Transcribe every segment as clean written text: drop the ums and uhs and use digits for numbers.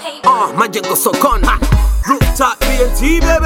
Majengo sokoni, rooftop BNT baby.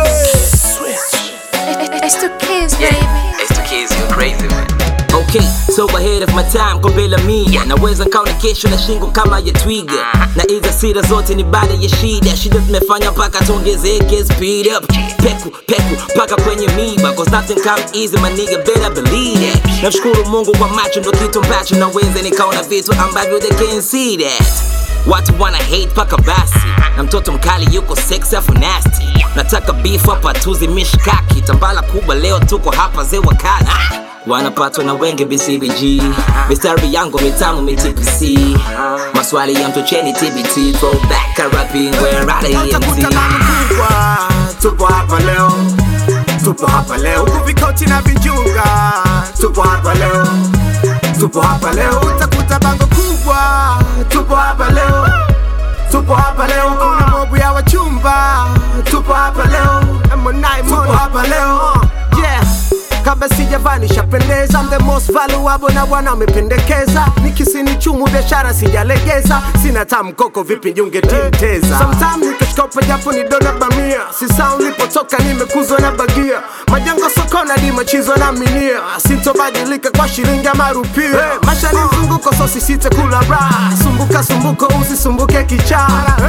It's the kids, baby. It's the kids, you're crazy man. Okay, so ahead of my time kombela mia naweza nkaona kesho na shingo kama ya twiga na hizo sira zote ni baada ya shida zimefanya mpaka tuongezeke speed up peku paka kwenye miba cause nothing come easy my nigga better believe that. Namshukuru Mungu kwa macho ndo kitu ambacho naweza nikaona vitu ambavyo they can't see that. Watu wanna hate paka basi na mtoto mkali yuko sexy afu nasty. Nataka beef hapa tuzi mishkaki tambala kubwa leo tuko hapa ze wakali. Wanapatwa na wenge BCBG mistari yangu mitamu TPC maswali ya mtocheni TBT throwback rapping where I am. Tupo hapa leo, tupo hapa leo huku vikoti na vijunga. Tupo hapa leo, tupo hapa leo utakuta bango kubwa. Tupo hapa leo, tupo hapa leo kuna mobu ya wachumba. Tupo hapa leo, tupo hapa leo yeah. Kabla sijavanisha pendeza, I'm the most valuable na wana wamependekeza. Nikisini chumu biashara sijalegeza, sina tamkoko vipi junge timteza. Sometimes nikashkopa japo ni dona bamia, si sound lipotoka nimekuzwa na bagia. Majengo sokona di machizo na minia, sitobadilika kwa shilingi ama rupia. Maisha ni mzunguko so sisite kula raha, sumbuka usisumbuke kichara.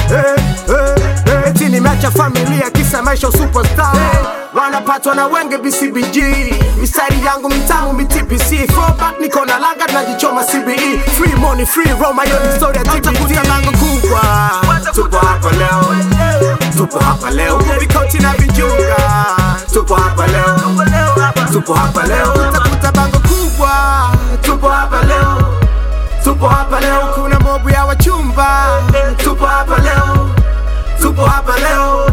Eti nimeacha familia kisa maisha superstar. Wanapatwa na wenge BCBG mistari yangu mitamu TPC throwback niko na langa najichoma CBE free money free Roma yo ni story ya TBT lango kubwa. Tupo hapa leo, tupo hapa leo vikoti na vijunga. Tupo hapa leo, tupo hapa leo utakuta bango kubwa. Tupo hapa leo, tupo hapa leo kuna mobu ya wachumba. Tupo hapa leo, tupo hapa leo